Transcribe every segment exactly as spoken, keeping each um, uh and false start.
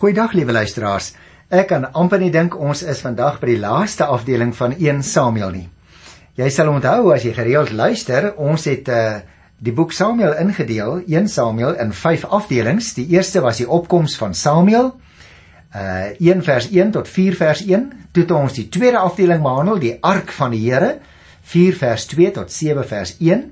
Goeiedag liewe luisteraars. Ek kan amper nie dink ons is vandag by die laaste afdeling van Eerste Samuel nie. Jy sal onthou as jy gereeld luister, ons het uh, die boek Samuel ingedeel, Eerste Samuel, in vyf afdelings. Die eerste was die opkoms van Samuel, uh, een vers een tot vier vers een. Toe het ons die tweede afdeling behandel, die ark van die Here, vier vers twee tot sewe vers een.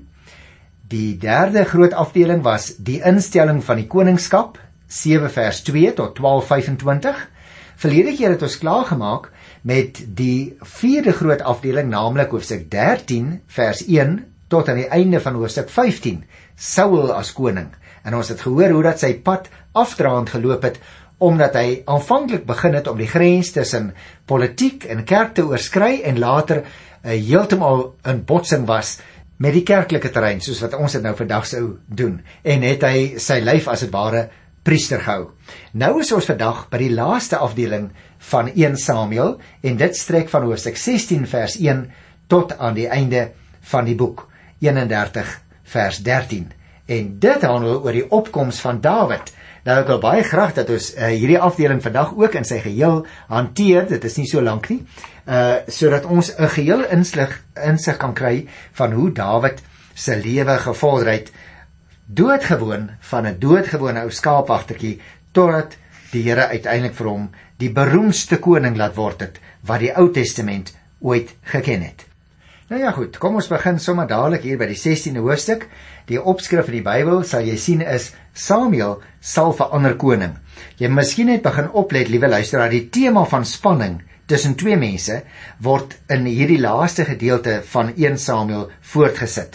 Die derde groot afdeling was die instelling van die koningskap, sewe vers twee tot twaalf vyfentwintig. Verlede keer het ons klaargemaak met die vierde groot afdeling, naamlik hoofstuk dertien vers een tot aan die einde van hoofstuk vyftien, Saul as koning. En ons het gehoor hoe dat sy pad afdraand geloop het, omdat hy aanvanklik begin het om die grens tussen politiek en kerk te oorskry en later uh, heeltemal in botsing was met die kerklike terrein, soos wat ons dit nou vandag sou doen. En het hy sy lyf as het ware priester gehou. Nou is ons vandag by die laaste afdeling van Eerste Samuel en dit strek van hoofstuk sestien vers een tot aan die einde van die boek eenendertig vers dertien. En dit handel oor die opkoms van Dawid. Nou ek wil baie graag dat ons uh, hierdie afdeling vandag ook in sy geheel hanteer, dit is nie so lank nie, uh, sodat ons 'n geheel insig, insig kan kry van hoe Dawid sy lewe gevorder het, doodgewoon van 'n doodgewone ou skaapwagtertjie, totdat die Here uiteindelik vir hom die beroemdste koning laat word het, wat die Ou Testament ooit geken het. Nou ja goed, kom ons begin sommer dadelik hier by die sestiende hoofstuk. Die opskrif in die Bybel, sal jy sien, is Samuel sal verander koning. Jy miskien net begin oplet, liewe luisteraar, die tema van spanning tussen twee mense word in hierdie laaste gedeelte van Eerste Samuel voortgesit.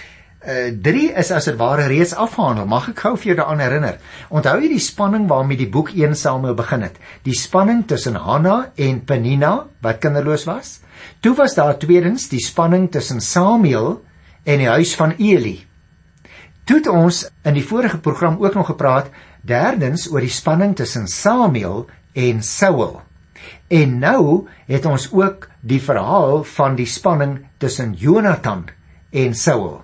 Uh, drie is as het ware reeds afgehandel, mag ek gou vir jou daaraan herinner. Onthou jy die spanning waarmee die boek Eerste Samuel begin het? Die spanning tussen Hanna en Penina, wat kinderloos was. Toe was daar tweedens die spanning tussen Samuel en die huis van Eli. Toe het ons in die vorige program ook nog gepraat, derdens oor die spanning tussen Samuel en Saul. En nou het ons ook die verhaal van die spanning tussen Jonathan en Saul.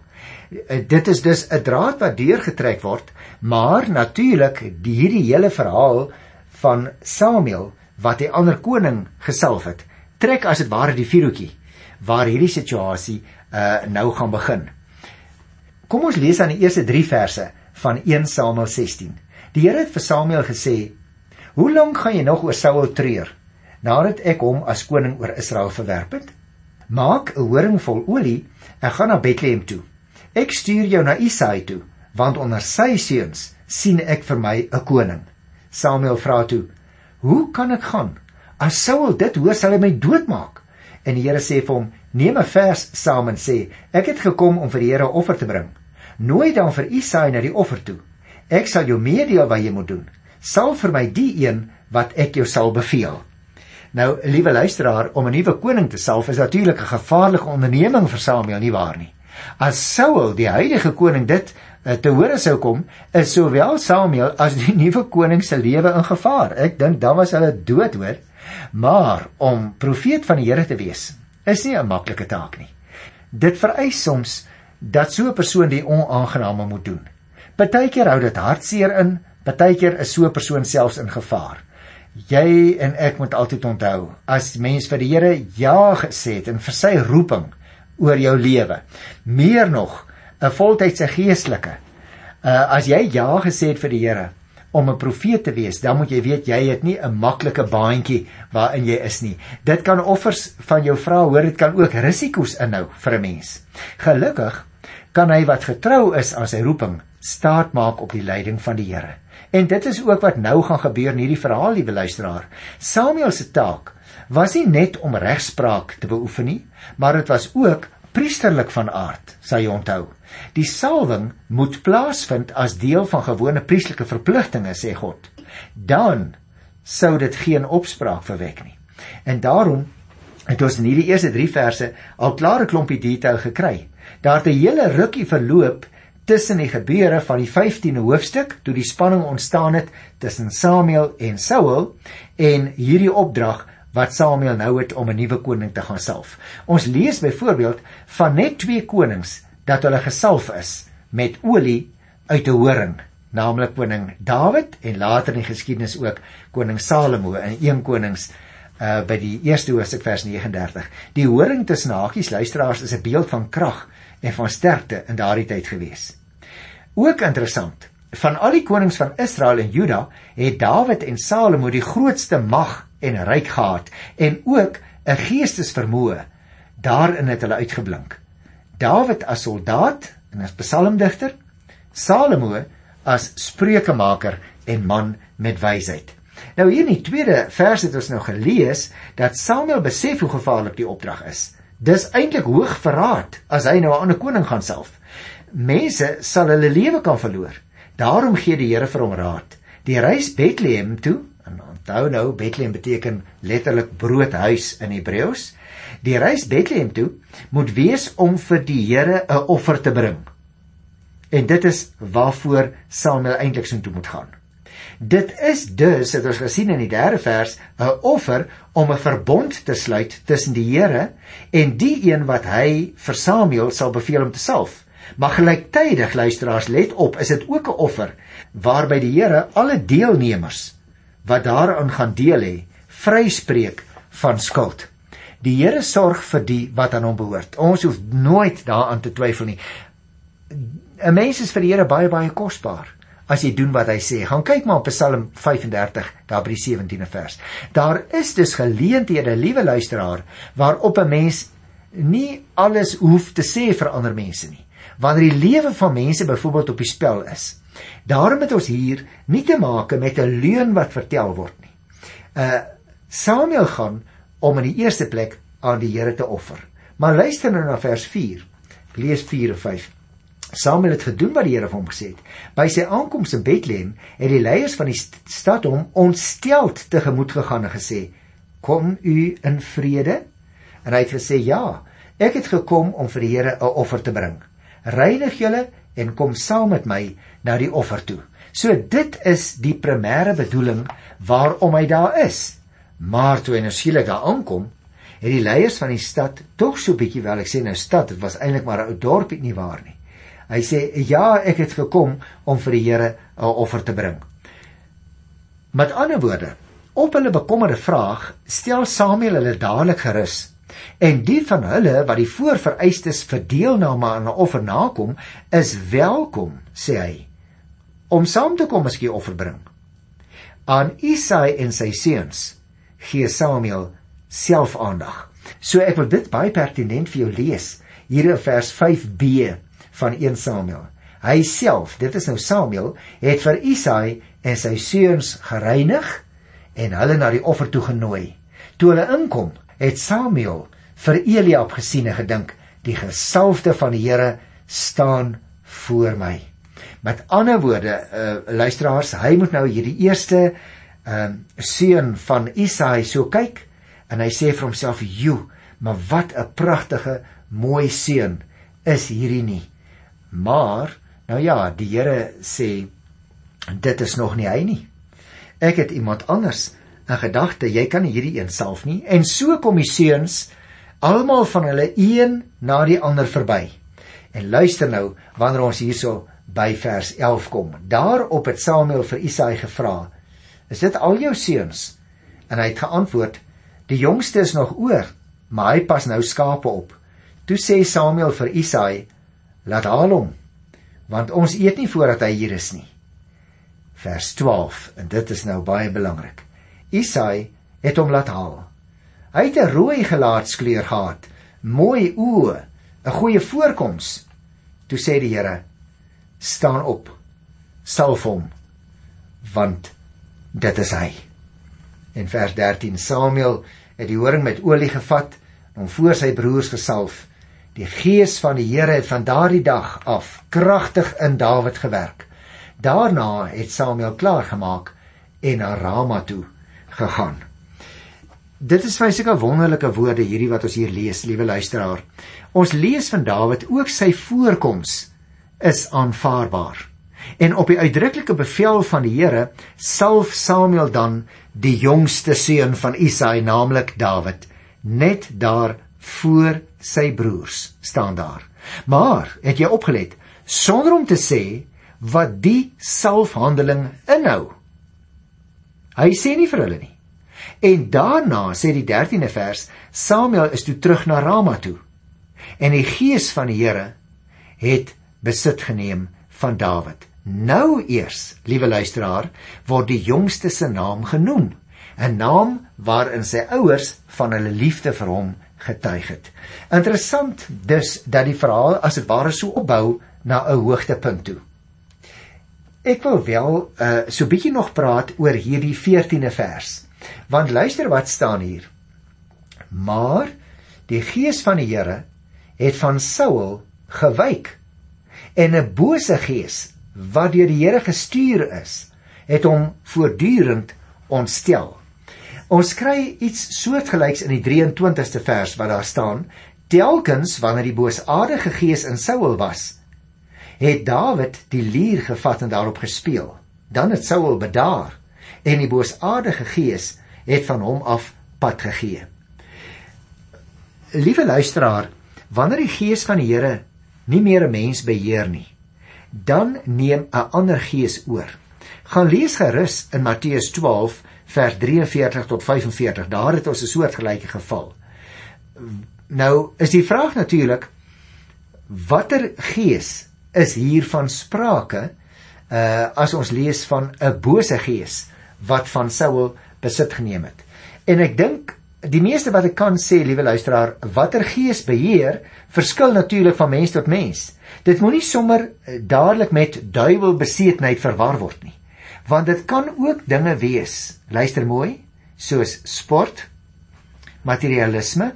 Dit is dus 'n draad wat deurgetrek word, maar natuurlik die hierdie hele verhaal van Samuel, wat die ander koning gesalf het, trek as het ware die vierhoekie, waar hierdie situasie uh, nou gaan begin. Kom ons lees aan die eerste drie verse van Eerste Samuel sestien. Die Here het vir Samuel gesê, hoe lank gaan jy nog oor Saul treur, nadat ek hom as koning oor Israel verwerp het? Maak 'n horing vol olie en gaan na Bethlehem toe. Ek stuur jou na Isaai toe, want onder sy seuns sien ek vir my 'n koning. Samuel vra toe, hoe kan ek gaan? As Saul dit hoor, sal hy my doodmaak. En die Here sê vir hom, neem 'n vers saam en sê, ek het gekom om vir die Here 'n offer te bring. Nooi dan vir Isaai na die offer toe. Ek sal jou meedeel wat jy moet doen. Sal vir my die een wat ek jou sal beveel. Nou, liewe luisteraar, om 'n nuwe koning te salf is natuurlik 'n gevaarlike onderneming vir Samuel, nie waar nie? As Saul, die huidige koning, dit uh, te hore sou kom, is sowel Samuel as die nuwe koning se lewe in gevaar. Ek dink dan was hulle dood, hoor. Maar om profeet van die Here te wees, is nie 'n maklike taak nie. Dit vereis soms dat so 'n persoon die onaangename moet doen. Partykeer hou dit hartseer in, partykeer is so 'n persoon selfs in gevaar. Jy en ek moet altyd onthou, as mens vir die Here ja gesê het en vir sy roeping oor jou lewe, meer nog 'n voltydse geestelike, uh, as jy ja gesê het vir die Here om 'n profeet te wees, dan moet jy weet, jy het nie 'n maklike baantjie waarin jy is nie. Dit kan offers van jou vra, hoor, dit kan ook risiko's inhou vir 'n mens. Gelukkig kan hy wat getrou is aan sy roeping staat maak op die leiding van die Here. En dit is ook wat nou gaan gebeur in hierdie verhaal, liewe luisteraar. Samuel se taak was nie net om regspraak te beoefen nie, maar dit was ook priesterlik van aard, sal jy onthou. Die salwing moet plaasvind as deel van gewone priesterlike verpligtinge, sê God. Dan sou dit geen opspraak verwek nie. En daarom het ons in hierdie eerste drie verse al klare klompie detail gekry. Daar het 'n hele rukkie verloop tussen die gebeure van die vyftiende hoofstuk, toe die spanning ontstaan het tussen Samuel en Saul, en hierdie opdrag wat Samuel nou het om 'n nuwe koning te gaan salf. Ons lees byvoorbeeld van net twee konings dat hulle gesalf is met olie uit 'n horing. naamlik koning Dawid en later in die geskiedenis ook koning Salomo in Eerste Konings uh, by die eerste hoofstuk vers negenendertig. Die horing tussen hakies luisteraars is 'n beeld van krag en van sterkte in daardie tyd gewees. Ook interessant, van al die konings van Israel en Juda het Dawid en Salomo die grootste mag en ryk gehad en ook 'n geestesvermoë. Daarin het hulle uitgeblink. Dawid as soldaat en as psalmdigter, Salomo as spreukemaker en man met wysheid. Nou hier in die tweede vers het ons nou gelees dat Samuel besef hoe gevaarlik die opdrag is. Dis eintlik hoog verraad as hy nou 'n ander koning gaan salf. Mense sal hulle lewe kan verloor. Daarom gee die Here vir hom raad. Die reis Bethlehem toe, en onthou nou, Bethlehem beteken letterlik broodhuis in Hebreëus. Die reis Bethlehem toe moet wees om vir die Here 'n offer te bring. En dit is waarvoor Samuel eintlik so toe moet gaan. Dit is dus, het ons gesien in die derde vers, 'n offer om 'n verbond te sluit tussen die Here en die een wat hy vir Samuel sal beveel om te salf. Maar gelyktydig, luisteraars, let op, is dit ook 'n offer waarby die Here alle deelnemers wat daaraan gaan deel hê, vryspreek van skuld. Die Here sorg vir die wat aan hom behoort. Ons hoef nooit daaraan te twyfel nie. 'n Mens is vir die Here baie baie kosbaar as jy doen wat hy sê. Gaan kyk maar op Psalm vyf en dertig, daar by die sewentiende vers. Daar is dus geleenthede, liewe luisteraar, waarop 'n mens nie alles hoef te sê vir ander mense nie. Wanneer die lewe van mense byvoorbeeld op die spel is. Daarom het ons hier nie te maak met 'n leuen wat vertel word nie. Uh, Samuel gaan om in die eerste plek aan die Here te offer. Maar luister nou na vers vier. Ek lees vier en vyf. Samuel het gedoen wat die Here vir hom gesê het. By sy aankoms in Bethlehem het die leiers van die stad hom ontsteld tegemoet gegaan en gesê, kom u in vrede? En hy het gesê, ja, ek het gekom om vir die Here 'n offer te bring. Reinig julle en kom saam met my na die offer toe. So dit is die primêre bedoeling waarom hy daar is. Maar toe hy nou skielik daar aankom, het die leiers van die stad tog so bietjie, wel ek sê nou stad, dit was eintlik maar 'n ou dorpie, nie waar nie. Hy sê, ja, ek het gekom om vir die Here 'n offer te bring. Met ander woorde, op hulle bekommerde vraag, stel Samuel hulle dadelik gerus. En die van hulle wat die voorvereistes vir deelname aan 'n offer nakom, is welkom, sê hy, om saam te kom as jy offer bring. Aan Isai en sy seuns gee Samuel self aandag. So ek wil dit baie pertinent vir jou lees, hier in vers vyf b van eerste Samuel. Hy self, dit is nou Samuel, het vir Isai en sy seuns gereinig en hulle na die offer toe genooi. Toe hulle inkom, het Samuel vir Eliab gesien en gedink, die gesalfde van die Here staan voor my. Met ander woorde, uh, luisteraars, hy moet nou hierdie eerste uh, seun van Isai so kyk, en hy sê vir homself, joe, maar wat 'n pragtige, mooi seun is hierdie nie. Maar, nou ja, die Here sê, dit is nog nie hy nie. Ek het iemand anders in gedagte, jy kan nie hierdie een salf nie, en so kom die seuns, almal van hulle een na die ander verby. En luister nou, wanneer ons hierso by vers elf kom, daarop het Samuel vir Isai gevra, is dit al jou seuns? En hy het geantwoord, die jongste is nog oor, maar hy pas nou skape op. Toe sê Samuel vir Isai, laat haal hom, want ons eet nie voordat hy hier is nie. Vers twaalf, en dit is nou baie belangrik. Isai het hom laat haal. Hy het 'n rooi gelaatskleur gehad, mooi oë, 'n goeie voorkoms. Toe sê die Here, staan op, salf hom, want dit is hy. En vers dertien, Samuel het die horing met olie gevat, en voor sy broers gesalf. Die gees van die Here het van daardie dag af kragtig in Dawid gewerk. Daarna het Samuel klaargemaak en na Rama toe gegaan. Dit is vir sulke wonderlike woorde hierdie wat ons hier lees, liewe luisteraar. Ons lees van Dawid, ook sy voorkoms is aanvaarbaar. En op die uitdruklike bevel van die Here salf Samuel dan die jongste seun van Isai, naamlik Dawid, net daar voor sy broers staan daar. Maar, het jy opgelet, sonder om te sê wat die salfhandeling inhou. Hy sê nie vir hulle nie. En daarna sê die dertiende vers, Samuel is toe terug na Rama toe. En die gees van die Here het besit geneem van Dawid. Nou eers, liewe luisteraar, word die jongste se naam genoem. 'n Naam waarin sy ouers van hulle liefde vir hom getuig het. Interessant dus dat die verhaal as dit ware so opbou na 'n hoogtepunt toe. Ek wil wel uh, so bietjie nog praat oor hierdie veertiende vers. Want luister wat staan hier. Maar die gees van die Here het van Saul gewyk, en 'n bose gees wat deur die Here gestuur is, het hom voortdurend ontstel. Ons kry iets soortgelyks in die drieëntwintigste vers wat daar staan, telkens wanneer die boosaardige gees in Saul was, het Dawid die lier gevat en daarop gespeel. Dan het Saul bedaar, en die boosaardige gees het van hom af pad gegee. Liewe luisteraar, wanneer die gees van die Here nie meer 'n mens beheer nie, dan neem 'n ander gees oor. Gaan lees gerus in Matteus twaalf vers drieënveertig tot vyfenveertig, daar het ons 'n soortgelyke geval. Nou is die vraag natuurlik, watter gees is hier van sprake uh, as ons lees van 'n bose gees wat van Saul besit geneem het? En ek dink die meeste wat ek kan sê, liewe luisteraar, watter gees beheer, verskil natuurlik van mens tot mens. Dit moet nie sommer dadelik met duiwelbesetenheid verwar word nie. Want dit kan ook dinge wees, luister mooi, soos sport, materialisme,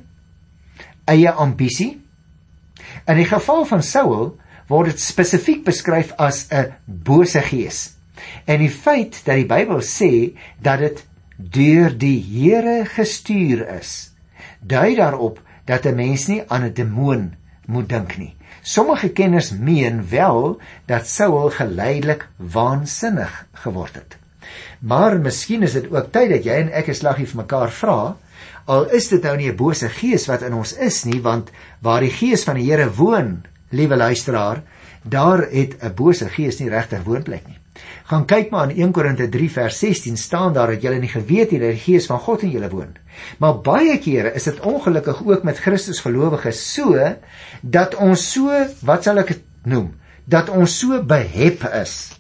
eie ambisie. In die geval van Saul word dit spesifiek beskryf as 'n bose gees. En die feit dat die Bybel sê dat dit deur die Here gestuur is, dui daarop dat 'n mens nie aan 'n demoon moet dink nie. Sommige kenners meen wel dat Saul geleidelik waansinnig geword het. Maar miskien is dit ook tyd dat jy en ek 'n slaggie vir mekaar vra, al is dit nou nie 'n bose gees wat in ons is nie, want waar die gees van die Here woon, liewe luisteraar, daar het 'n bose gees nie regtig woonplek nie. Gaan kyk maar in een Korinte drie vers sestien, staan daar dat julle nie geweet het dat die gees van God in julle woon. Maar baie kere is dit ongelukkig ook met Christus gelowiges so, dat ons so, wat sal ek het noem, dat ons so behep is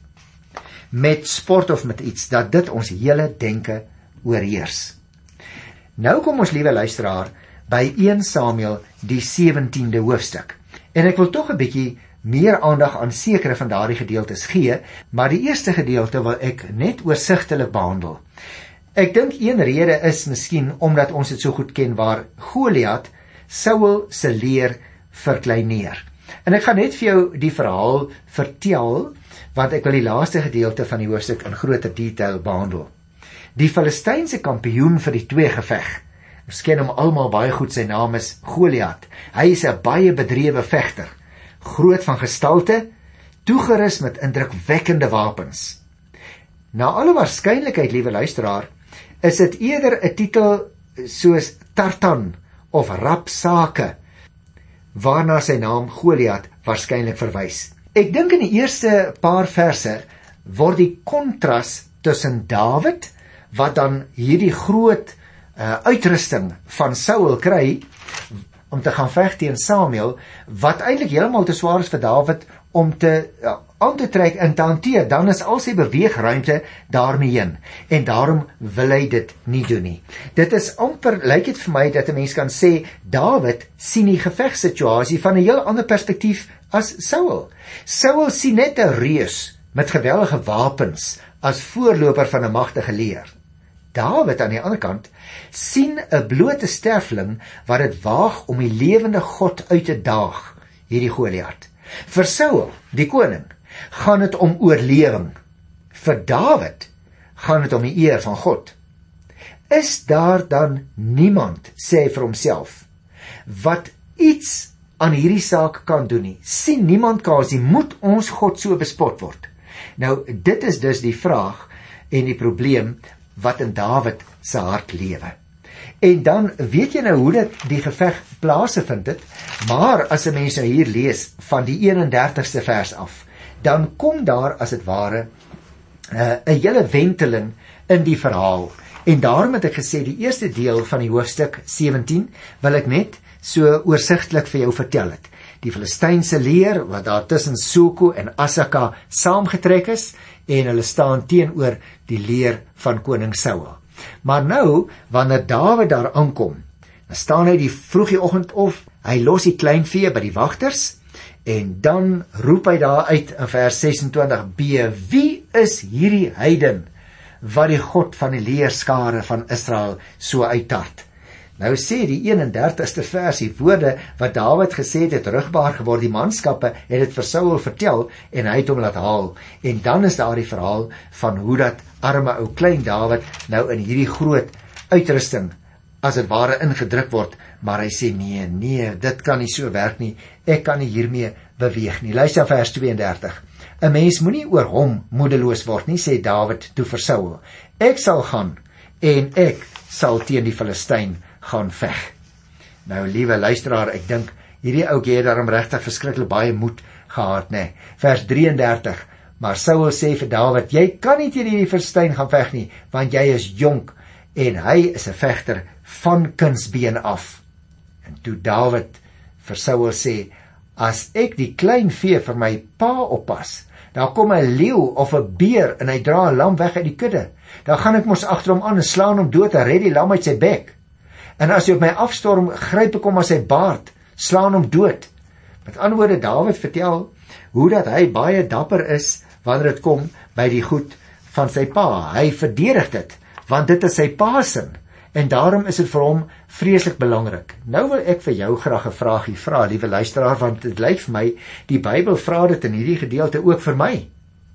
met sport of met iets, dat dit ons hele denke oorheers. Nou kom ons, liewe luisteraar, by een Samuel die sewentiende hoofstuk. En ek wil tog 'n bietjie meer aandag aan sekere van daardie gedeeltes gee, maar die eerste gedeelte wil ek net oorsigtelik behandel. Ek dink een rede is miskien omdat ons dit so goed ken, waar Goliat Saul se leer verkleineer. En ek gaan net vir jou die verhaal vertel, want ek wil die laaste gedeelte van die hoofstuk in groter detail behandel. Die Filistynse kampioen vir die twee geveg, ons ken hom almal baie goed, sy naam is Goliat. Hy is 'n baie bedrewe vegter, groot van gestalte, toegerus met indrukwekkende wapens. Na alle waarskynlikheid, liewe luisteraar, is dit eerder 'n titel soos Tartan of Rapsake, waarna sy naam Goliat waarskynlik verwys. Ek dink in die eerste paar verse word die kontras tussen Dawid, wat dan hierdie groot uh, uitrusting van Saul kry, om te gaan veg teen Samuel, wat eintlik heeltemal te swaar is vir Dawid om te uh, aan te trek en te hanteer, dan is al sy beweegruimte daarmee heen, en daarom wil hy dit nie doen nie. Dit is amper, lyk dit vir my, dat 'n mens kan sê, Dawid sien die gevegssituasie van 'n heel ander perspektief as Saul. Saul sien net 'n reus met geweldige wapens as voorloper van 'n magtige leer. Dawid aan die ander kant sien 'n blote sterfling wat dit waag om die lewende God uit te daag, hierdie Goliat. Vir Saul, die koning, gaan dit om oorlewing. Vir Dawid gaan dit om die eer van God. Is daar dan niemand, sê hy vir homself, wat iets aan hierdie saak kan doen nie? Sien niemand kasie, moet ons God so bespot word? Nou, dit is dus die vraag en die probleem wat in Dawid se hart lewe. En dan weet jy nou hoe dit die geveg plaasgevind het, maar as 'n mens nou hier lees van die eenendertigste vers af, dan kom daar as het ware 'n uh, hele wenteling in die verhaal. En daarom het ek gesê, die eerste deel van die hoofstuk sewentien wil ek net so oorsigtelik vir jou vertel het. Die Filistynse leer, wat daar tussen Soko en Assaka saamgetrek is, en hulle staan teenoor die leer van koning Saul. Maar nou, wanneer Dawid daar aankom, dan staan hy die vroegie oggend op, hy los die kleinvee by die wagters, en dan roep hy daar uit in vers sesentwintig b, wie is hierdie heiden, wat die God van die leerskare van Israel so uittart? Nou sê die eenendertigste vers, die woorde wat Dawid gesê het, het rugbaar geword, die manskappe het dit vir Saul vertel, en hy het hom laat haal, en dan is daar die verhaal van hoe dat arme ou klein Dawid nou in hierdie groot uitrusting as het ware ingedruk word, maar hy sê nee, nee, dit kan nie so werk nie, ek kan nie hiermee beweeg nie. Luister vers tweeëndertig, 'n mens moenie oor hom moedeloos word nie, sê Dawid toe vir Saul, ek sal gaan, en ek sal teen die Filistyn gaan veg. Nou, liewe luisteraar, ek dink, hierdie ouetjie het daarom regtig verskriklik baie moed gehad, nee. Vers drieëndertig, maar Saul sê vir Dawid, jy kan nie teen hierdie Filistyn gaan veg nie, want jy is jonk, en hy is 'n vegter van kindsbeen af. En toe Dawid vir Saul sê, as ek die klein vee vir my pa oppas, dan kom 'n leeu of 'n beer en hy dra 'n lam weg uit die kudde, dan gaan ek mos agter hom aan en slaan hom dood en red die lam uit sy bek. En as hy op my afstorm, gryp ek hom aan sy baard, slaan hom dood. Met ander woorde, Dawid vertel hoe dat hy baie dapper is wanneer dit kom by die goed van sy pa. Hy verdedig dit, want dit is sy pa sin, en daarom is dit vir hom vreeslik belangrik. Nou wil ek vir jou graag 'n vraagie vra, liewe luisteraar, want dit lyk vir my, die Bybel vra dit in hierdie gedeelte ook vir my.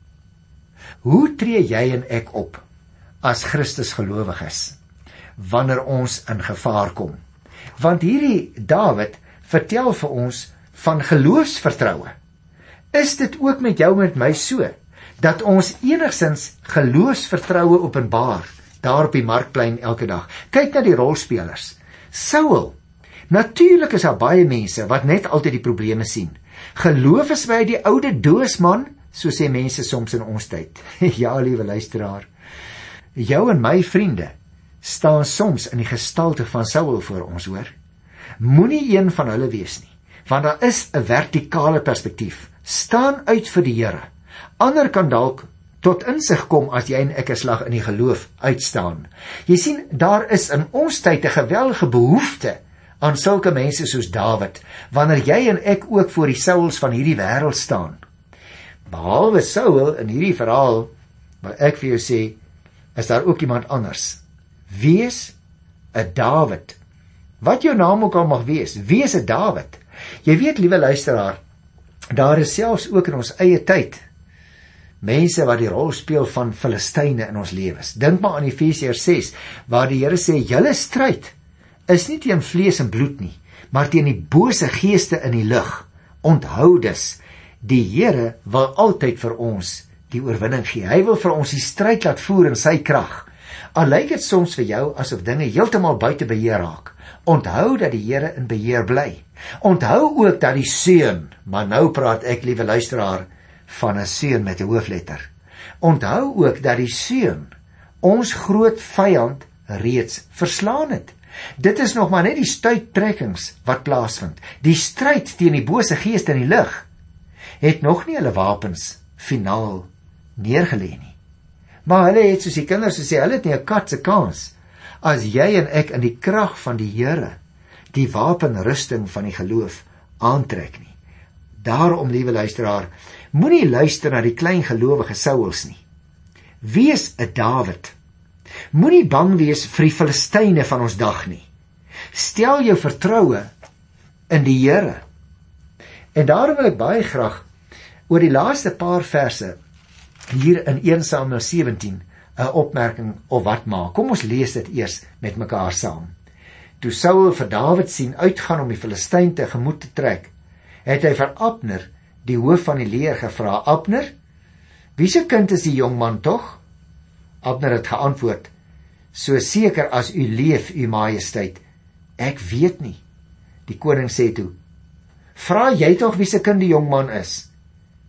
Hoe tree jy en ek op as Christus gelowiges wanneer ons in gevaar kom? Want hierdie Dawid vertel vir ons van geloofsvertroue. Is dit ook met jou met my so, dat ons enigsins geloofsvertroue openbaar, daar op die markplein elke dag? Kyk na die rolspelers. Saul, natuurlik is daar baie mense wat net altyd die probleme sien. Geloof is by die oude doosman, so sê mense soms in ons tyd. Ja, liewe luisteraar, jou en my vriende staan soms in die gestalte van Saul voor ons, hoor. Moenie een van hulle wees nie, want daar is 'n vertikale perspektief. Staan uit vir die Here. Ander kan dalk tot insig kom as jy en ek 'n slag in die geloof uitstaan. Jy sien, daar is in ons tyd 'n geweldige behoefte aan sulke mense soos Dawid, wanneer jy en ek ook voor die Sauls van hierdie wêreld staan. Behalwe Saul in hierdie verhaal, wat ek vir jou sê, is daar ook iemand anders. Wees 'n Dawid. Wat jou naam ook al mag wees, wees 'n Dawid. Jy weet, liewe luisteraar, daar is selfs ook in ons eie tyd mense wat die rol speel van Filistyne in ons lewens. Dink maar aan Efesiërs ses, waar die Here sê, julle stryd is nie teen vlees en bloed nie, maar teen die bose geeste in die lug. Onthou dus, die Here wil altyd vir ons die oorwinning gee. Hy wil vir ons die stryd laat voer in sy krag. Al lyk dit soms vir jou asof dinge heeltemal buite beheer raak, onthou dat die Here in beheer bly. Onthou ook dat die seun, maar nou praat ek, liewe luisteraar, van 'n seun met 'n hoofletter. Onthou ook dat die seun ons groot vyand reeds verslaan het. Dit is nog maar net die stuiptrekkings wat plaasvind. Die stryd teen die bose geeste in die lug het nog nie hulle wapens finaal neergelê nie. Maar hulle het, soos die kinders so sê, hulle het nie 'n kat se kans as jy en ek in die krag van die Here die wapenrusting van die geloof aantrek nie. Daarom, liewe luisteraar, moenie luister na die klein gelowige Sauls nie. Wees 'n Dawid. Moenie bang wees vir die Filistyne van ons dag nie. Stel jou vertroue in die Here. En daarom wil ek baie graag oor die laaste paar verse hier in Eerste Samuel sewentien 'n opmerking of wat maak. Kom ons lees dit eers met mekaar saam. Toe Saul vir Dawid sien uitgaan om die Filistyn tegemoet te trek, het hy vir Abner, die hoof van die leer, gevra, Abner, wie se kind is die jongman tog? Abner het geantwoord, so seker as u leef, u majesteit, ek weet nie. Die koning sê toe, vra jy tog wie se kind die jongman is?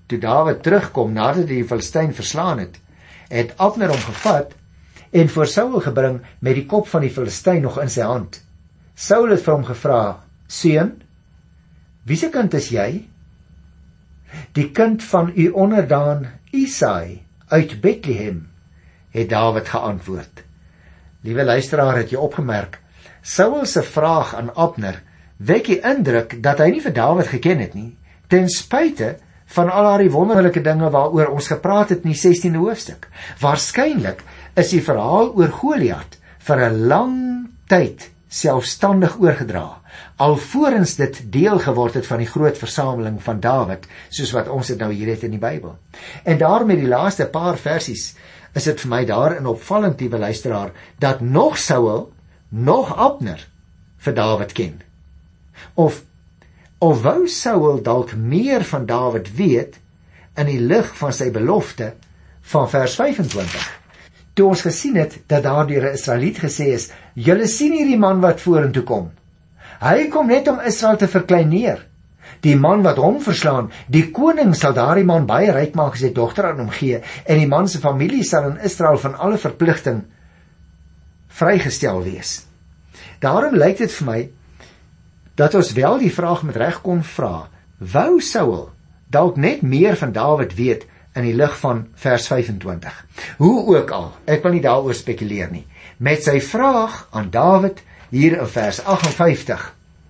toe Dawid terugkom nadat hy die Filistyn verslaan het, het Abner hom gevat en voor Saul gebring met die kop van die Filistyn nog in sy hand. Saul het vir hom gevra, seun, wie se kind is jy? Die kind van u onderdaan Isai uit Bethlehem, het Dawid geantwoord. Liewe luisteraar, het jy opgemerk, Saul se vraag aan Abner wek die indruk dat hy nie vir Dawid geken het nie, ten spyte van al haar die wonderlike dinge waaroor ons gepraat het in die sestiende hoofstuk. Waarskynlik is die verhaal oor Goliat vir 'n lang tyd selfstandig oorgedra, alvorens dit deel geword het van die groot versameling van Dawid, soos wat ons dit nou hier het in die Bybel. En daarom met die laaste paar versies is dit vir my daarin opvallend, liewe luisteraar, dat nog Saul, nog Abner vir Dawid ken. Of of wou Saul dalk meer van Dawid weet in die lig van sy belofte van vers vyfentwintig. Toe ons gesien het dat daar deur 'n Israeliet gesê is, julle sien hierdie man wat vorentoe kom. Hy kom net om Israel te verkleineer. Die man wat hom verslaan, die koning sal daardie man baie ryk maak, sy dogter aan hom gee, en die man se familie sal in Israel van alle verpligting vrygestel wees. Daarom lyk dit vir my dat ons wel die vraag met reg kon vra, wou Saul dalk net meer van Dawid weet in die lig van vers vyfentwintig. Hoe ook al, ek wil nie daaroor spekuleer nie. Met sy vraag aan Dawid hier in vers agt en vyftig.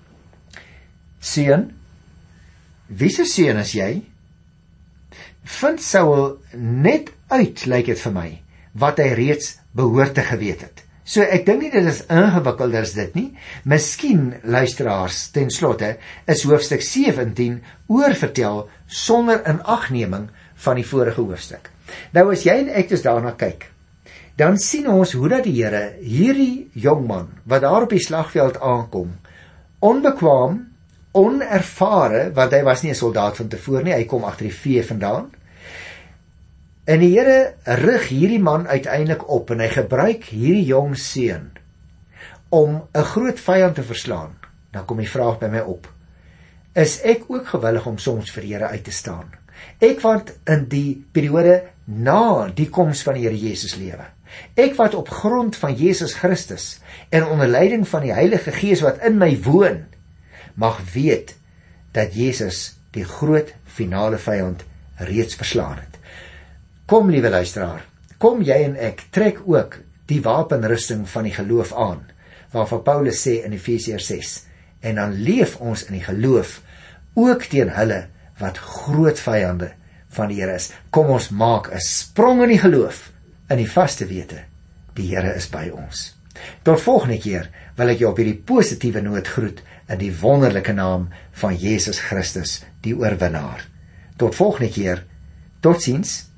Seun, wie se seun is jy? Vind Saul net uit, lyk dit vir my, wat hy reeds behoort te geweet het. So ek dink nie dit is ingewikkelder as dit nie. Miskien, luisteraars, ten slotte, is hoofstuk sewentien oorvertel sonder inagneming van die vorige hoofstuk. Nou as jy en ek dus daarna kyk, dan sien ons hoe dat die Here hierdie jongman, wat daar op die slagveld aankom, onbekwaam, onervare, want hy was nie 'n soldaat van tevore nie, hy kom agter die vee vandaan, en die Here rig hierdie man uiteindelik op, en hy gebruik hierdie jong seun om 'n groot vyand te verslaan. Dan kom die vraag by my op, is ek ook gewillig om soms vir die Here uit te staan? Ek wat in die periode na die koms van die Here Jesus lewe, ek wat op grond van Jesus Christus en onder leiding van die Heilige Gees wat in my woon, mag weet dat Jesus die groot finale vyand reeds verslaan het. Kom, liewe luisteraar, kom jy en ek trek ook die wapenrusting van die geloof aan, waarvan Paulus sê in Efesiërs ses, en dan leef ons in die geloof ook teen hulle wat groot vyande van die Here is. Kom ons maak 'n sprong in die geloof, in die vaste wete, die Here is by ons. Tot volgende keer wil ek jou op hierdie positiewe noot groet in die wonderlike naam van Jesus Christus, die oorwinnaar. Tot volgende keer, totsiens.